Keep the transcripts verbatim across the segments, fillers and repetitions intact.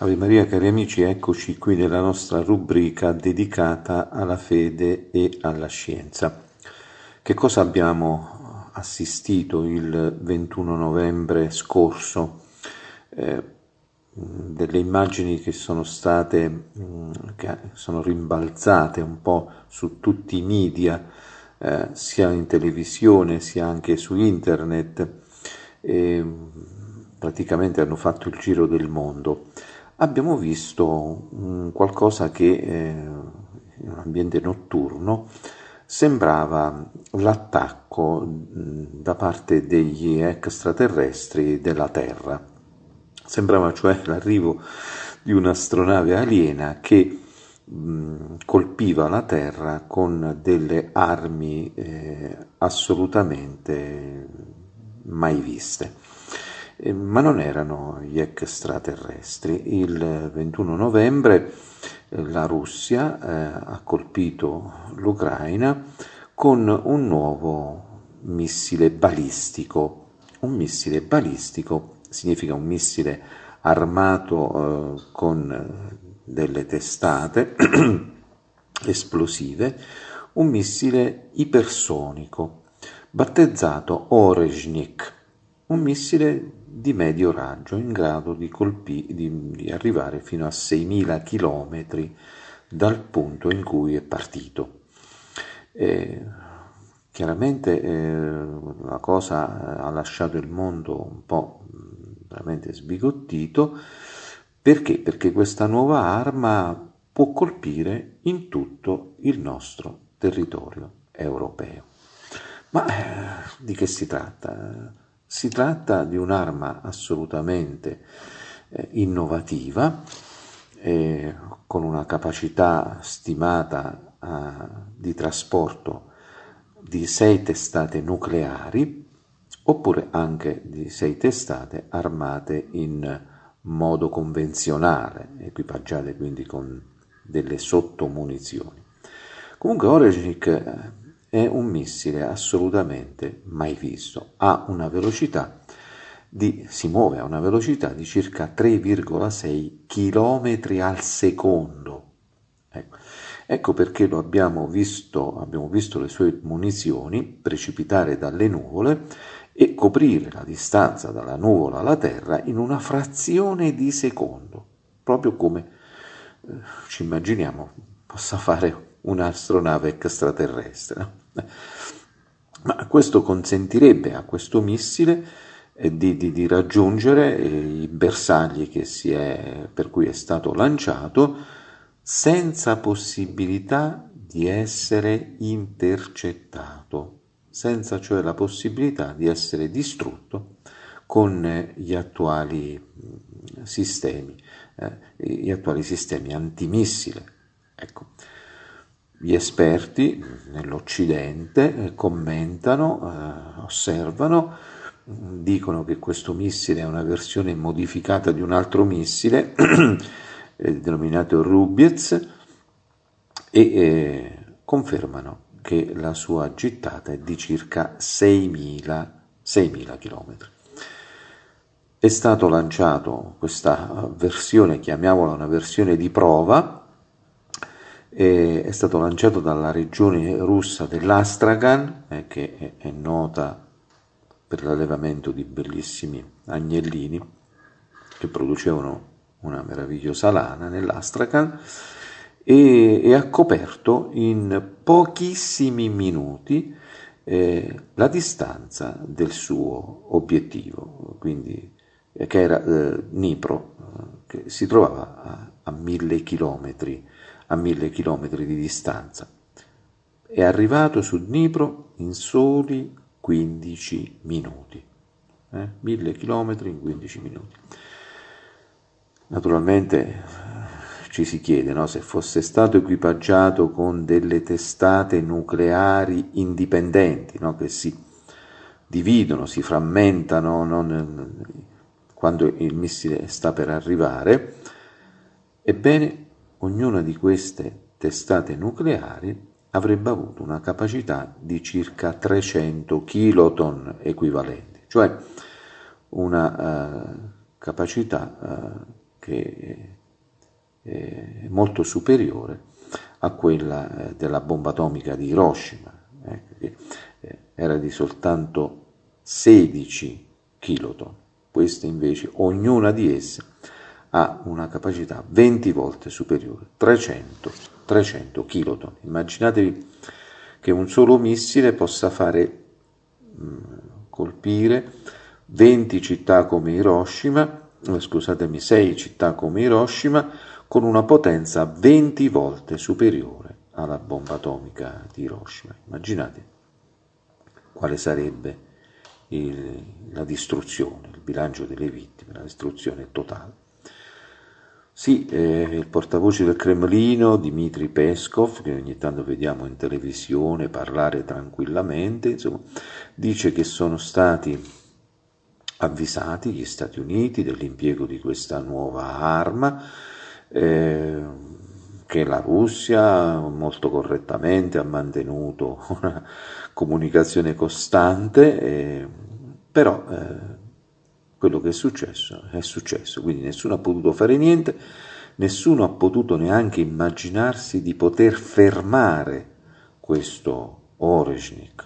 Ave Maria, cari amici, eccoci qui nella nostra rubrica dedicata alla fede e alla scienza. Che cosa abbiamo assistito il ventuno novembre scorso? Eh, delle immagini che sono state, che sono rimbalzate un po' su tutti i media, eh, sia in televisione sia anche su internet, e praticamente hanno fatto il giro del mondo. Abbiamo visto um, qualcosa che eh, in un ambiente notturno sembrava l'attacco mh, da parte degli extraterrestri della Terra. Sembrava cioè l'arrivo di un'astronave aliena che mh, colpiva la Terra con delle armi eh, assolutamente mai viste. Ma non erano gli extraterrestri. Il ventuno novembre la Russia eh, ha colpito l'Ucraina con un nuovo missile balistico. Un missile balistico significa un missile armato eh, con delle testate esplosive, un missile ipersonico, battezzato Orezhnik, un missile di medio raggio in grado di, colpi, di, di arrivare fino a seimila chilometri dal punto in cui è partito. Eh, chiaramente eh, la cosa ha lasciato il mondo un po' veramente sbigottito. Perché? Perché questa nuova arma può colpire in tutto il nostro territorio europeo. Ma eh, di che si tratta? Si tratta di un'arma assolutamente eh, innovativa, eh, con una capacità stimata eh, di trasporto di sei testate nucleari, oppure anche di sei testate armate in modo convenzionale, equipaggiate quindi con delle sottomunizioni. Comunque Orezhnik è un missile assolutamente mai visto, ha una velocità di, si muove a una velocità di circa tre virgola sei chilometri al secondo. Ecco. Ecco perché lo abbiamo visto, abbiamo visto le sue munizioni precipitare dalle nuvole e coprire la distanza dalla nuvola alla Terra in una frazione di secondo, proprio come eh, ci immaginiamo possa fare un'astronave extraterrestre. Ma questo consentirebbe a questo missile eh, di, di, di raggiungere eh, i bersagli che si è, per cui è stato lanciato senza possibilità di essere intercettato, senza cioè la possibilità di essere distrutto con eh, gli attuali mh, sistemi, eh, gli attuali sistemi antimissile. Ecco. Gli esperti nell'Occidente commentano, eh, osservano, dicono che questo missile è una versione modificata di un altro missile eh, denominato Rubiez e eh, confermano che la sua gittata è di circa seimila chilometri. È stato lanciato questa versione, chiamiamola una versione di prova, è stato lanciato dalla regione russa dell'Astragan, eh, che è, è nota per l'allevamento di bellissimi agnellini che producevano una meravigliosa lana nell'Astragan, e, e ha coperto in pochissimi minuti eh, la distanza del suo obiettivo, quindi eh, che era eh, Dnipro, eh, che si trovava a, a mille chilometri a mille chilometri di distanza. È arrivato su Dnipro in soli quindici minuti. Eh? mille chilometri in quindici minuti. Naturalmente ci si chiede, no, se fosse stato equipaggiato con delle testate nucleari indipendenti, no, che si dividono, si frammentano non, quando il missile sta per arrivare, ebbene ognuna di queste testate nucleari avrebbe avuto una capacità di circa trecento kiloton equivalenti, cioè una uh, capacità uh, che eh, molto superiore a quella eh, della bomba atomica di Hiroshima, eh, che eh, era di soltanto sedici kiloton. Queste invece, ognuna di esse ha una capacità venti volte superiore, trecento, trecento kiloton. Immaginatevi che un solo missile possa fare mh, colpire venti città come Hiroshima, eh, scusatemi, sei città come Hiroshima, con una potenza venti volte superiore alla bomba atomica di Hiroshima. Immaginate quale sarebbe il, la distruzione, il bilancio delle vittime, la distruzione totale. Sì, eh, il portavoce del Cremlino, Dmitry Peskov, che ogni tanto vediamo in televisione parlare tranquillamente, insomma, dice che sono stati avvisati gli Stati Uniti dell'impiego di questa nuova arma, eh, che la Russia molto correttamente ha mantenuto una comunicazione costante, eh, però eh, quello che è successo è successo, quindi nessuno ha potuto fare niente, nessuno ha potuto neanche immaginarsi di poter fermare questo Oreshnik.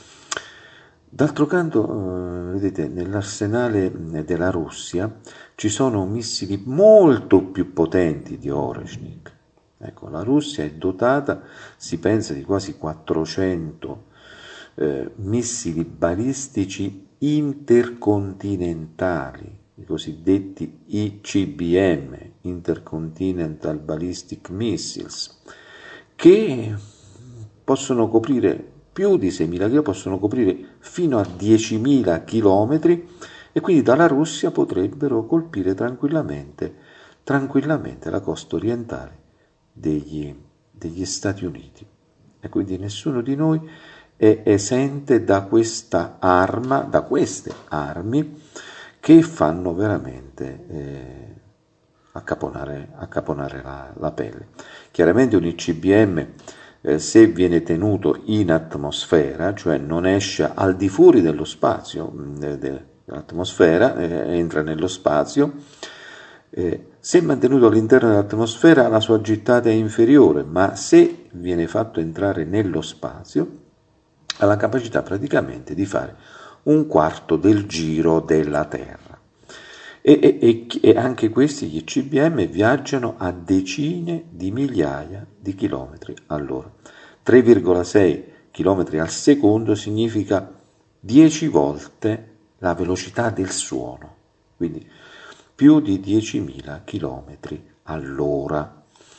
D'altro canto, eh, vedete, nell'arsenale della Russia ci sono missili molto più potenti di Oreshnik. Ecco, la Russia è dotata, si pensa, di quasi quattrocento eh, missili balistici intercontinentali, i cosiddetti I C B M, Intercontinental Ballistic Missiles, che possono coprire più di seimila chilometri, possono coprire fino a diecimila chilometri, e quindi dalla Russia potrebbero colpire tranquillamente, tranquillamente la costa orientale degli, degli Stati Uniti. E quindi nessuno di noi è esente da questa arma, da queste armi che fanno veramente eh, accaponare, accaponare la, la pelle. Chiaramente un I C B M, eh, se viene tenuto in atmosfera, cioè non esce al di fuori dello spazio, de, de, dell'atmosfera, eh, entra nello spazio, eh, se mantenuto all'interno dell'atmosfera la sua gittata è inferiore, ma se viene fatto entrare nello spazio ha la capacità praticamente di fare un quarto del giro della Terra. E, e, e anche questi, gli I C B M, viaggiano a decine di migliaia di chilometri all'ora. tre virgola sei chilometri al secondo significa dieci volte la velocità del suono, quindi più di diecimila chilometri all'ora.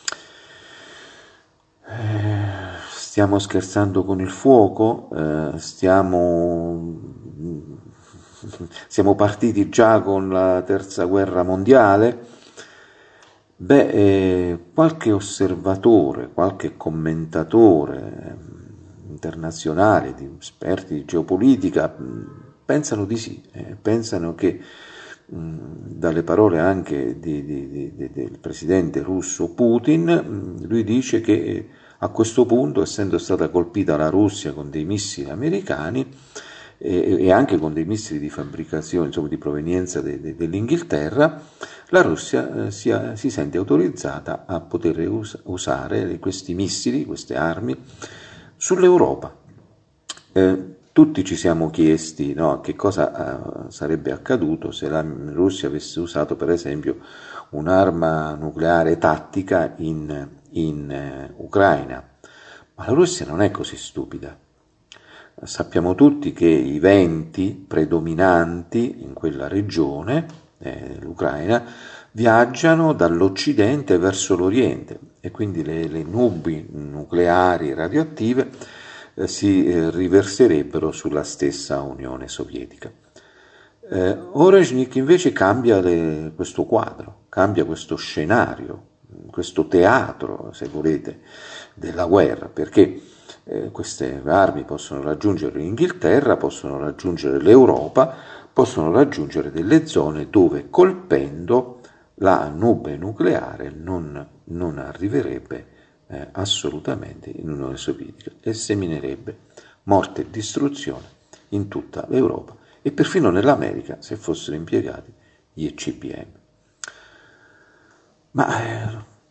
Eh, stiamo scherzando con il fuoco, eh, stiamo, siamo partiti già con la terza guerra mondiale. Beh, eh, qualche osservatore, qualche commentatore eh, internazionale, di esperti di geopolitica, mh, pensano di sì, eh, pensano che mh, dalle parole anche di, di, di, del presidente russo Putin, mh, lui dice che a questo punto, essendo stata colpita la Russia con dei missili americani e, e anche con dei missili di fabbricazione, insomma di provenienza de, de, dell'Inghilterra, la Russia eh, si, si sente autorizzata a poter us- usare questi missili, queste armi, sull'Europa. Eh, tutti ci siamo chiesti, no, che cosa eh, sarebbe accaduto se la Russia avesse usato, per esempio, un'arma nucleare tattica in, in eh, Ucraina. Ma la Russia non è così stupida. Sappiamo tutti che i venti predominanti in quella regione, eh, l'Ucraina, viaggiano dall'Occidente verso l'Oriente, e quindi le, le nubi nucleari radioattive eh, si eh, riverserebbero sulla stessa Unione Sovietica. Eh, Oreshnik invece cambia le, questo quadro, cambia questo scenario, questo teatro, se volete, della guerra, perché eh, queste armi possono raggiungere l'Inghilterra, possono raggiungere l'Europa, possono raggiungere delle zone dove colpendo la nube nucleare non, non arriverebbe eh, assolutamente in Unione Sovietica e seminerebbe morte e distruzione in tutta l'Europa e perfino nell'America se fossero impiegati gli I C B M. Ma eh,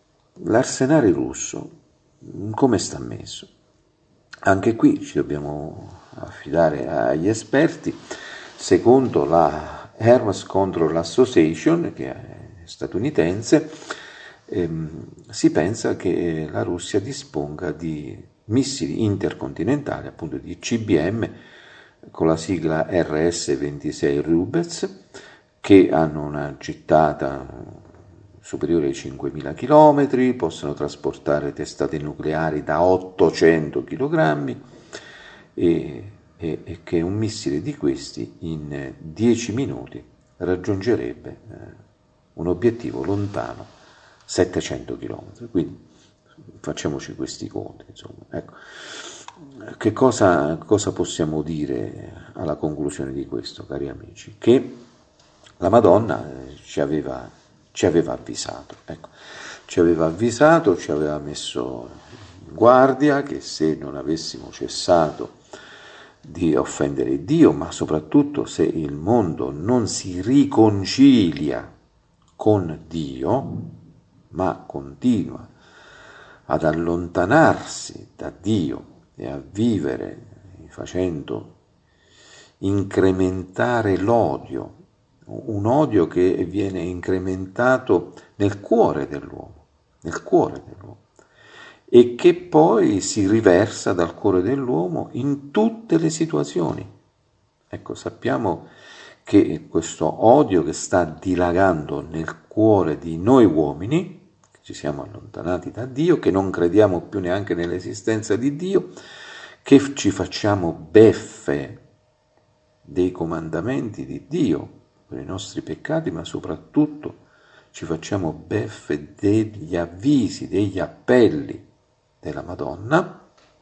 l'arsenale russo come sta messo? Anche qui ci dobbiamo affidare agli esperti. Secondo la Arms Control Association, che è statunitense, ehm, si pensa che la Russia disponga di missili intercontinentali, appunto di C B M, con la sigla R S ventisei Rubez, che hanno una gittata superiore ai cinquemila chilometri, possono trasportare testate nucleari da ottocento chilogrammi e, e, e che un missile di questi in dieci minuti raggiungerebbe eh, un obiettivo lontano settecento chilometri. Quindi facciamoci questi conti, insomma. Ecco. Che cosa, cosa possiamo dire alla conclusione di questo, cari amici? Che la Madonna ci aveva ci aveva avvisato, ecco, ci aveva avvisato, ci aveva messo in guardia che se non avessimo cessato di offendere Dio, ma soprattutto se il mondo non si riconcilia con Dio, ma continua ad allontanarsi da Dio e a vivere facendo incrementare l'odio, un odio che viene incrementato nel cuore dell'uomo, nel cuore dell'uomo, e che poi si riversa dal cuore dell'uomo in tutte le situazioni. Ecco, sappiamo che questo odio che sta dilagando nel cuore di noi uomini, che ci siamo allontanati da Dio, che non crediamo più neanche nell'esistenza di Dio, che ci facciamo beffe dei comandamenti di Dio, per i nostri peccati, ma soprattutto ci facciamo beffe degli avvisi, degli appelli della Madonna.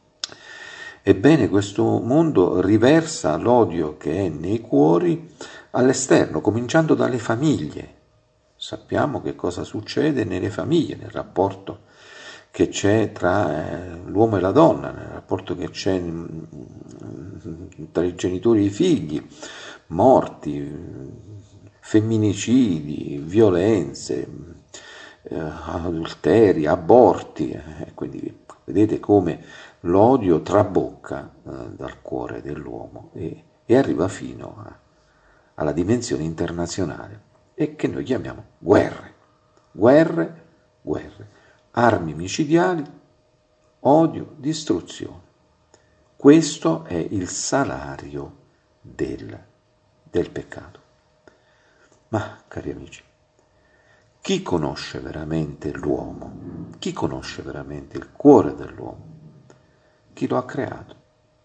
Ebbene, questo mondo riversa l'odio che è nei cuori all'esterno, cominciando dalle famiglie. Sappiamo che cosa succede nelle famiglie, nel rapporto che c'è tra l'uomo e la donna, nel rapporto che c'è tra i genitori e i figli, morti, femminicidi, violenze, eh, adulteri, aborti, eh, quindi vedete come l'odio trabocca eh, dal cuore dell'uomo e, e arriva fino a, alla dimensione internazionale e che noi chiamiamo guerre, guerre, guerre, armi micidiali, odio, distruzione. Questo è il salario del, del peccato. Ma, cari amici, chi conosce veramente l'uomo? Chi conosce veramente il cuore dell'uomo? Chi lo ha creato?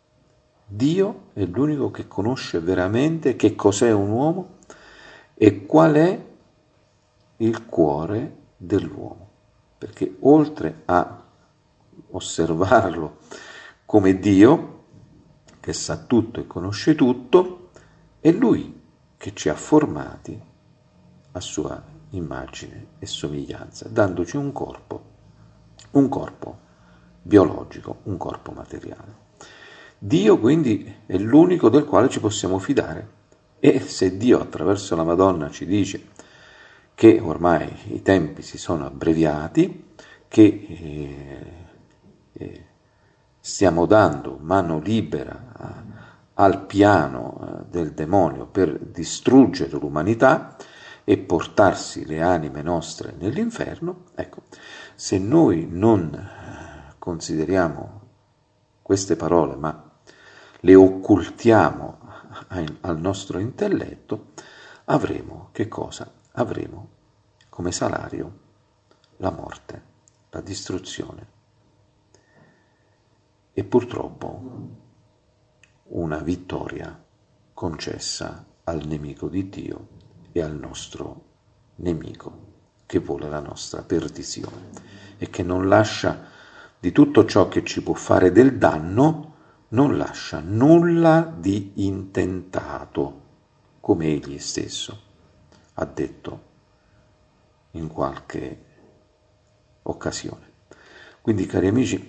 Dio è l'unico che conosce veramente che cos'è un uomo e qual è il cuore dell'uomo. Perché oltre a osservarlo come Dio, che sa tutto e conosce tutto, è Lui che ci ha formati a sua immagine e somiglianza, dandoci un corpo, un corpo biologico, un corpo materiale. Dio quindi è l'unico del quale ci possiamo fidare e se Dio attraverso la Madonna ci dice che ormai i tempi si sono abbreviati, che eh, eh, stiamo dando mano libera a, al piano eh, del demonio per distruggere l'umanità e portarsi le anime nostre nell'inferno, ecco, se noi non consideriamo queste parole, ma le occultiamo al nostro intelletto, avremo che cosa? Avremo come salario la morte, la distruzione e purtroppo una vittoria concessa al nemico di Dio e al nostro nemico che vuole la nostra perdizione e che non lascia di tutto ciò che ci può fare del danno, non lascia nulla di intentato, come egli stesso ha detto in qualche occasione. Quindi, cari amici,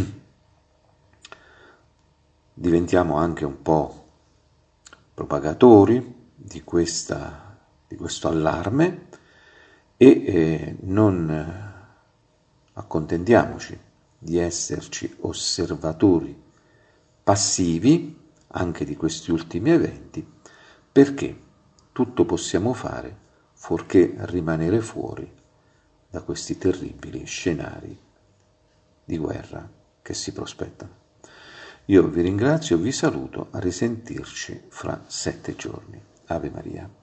diventiamo anche un po' propagatori di, questa, di questo allarme e eh, non accontentiamoci di esserci osservatori passivi anche di questi ultimi eventi, perché tutto possiamo fare fuorché rimanere fuori da questi terribili scenari di guerra che si prospettano. Io vi ringrazio, vi saluto, a risentirci fra sette giorni. Ave Maria.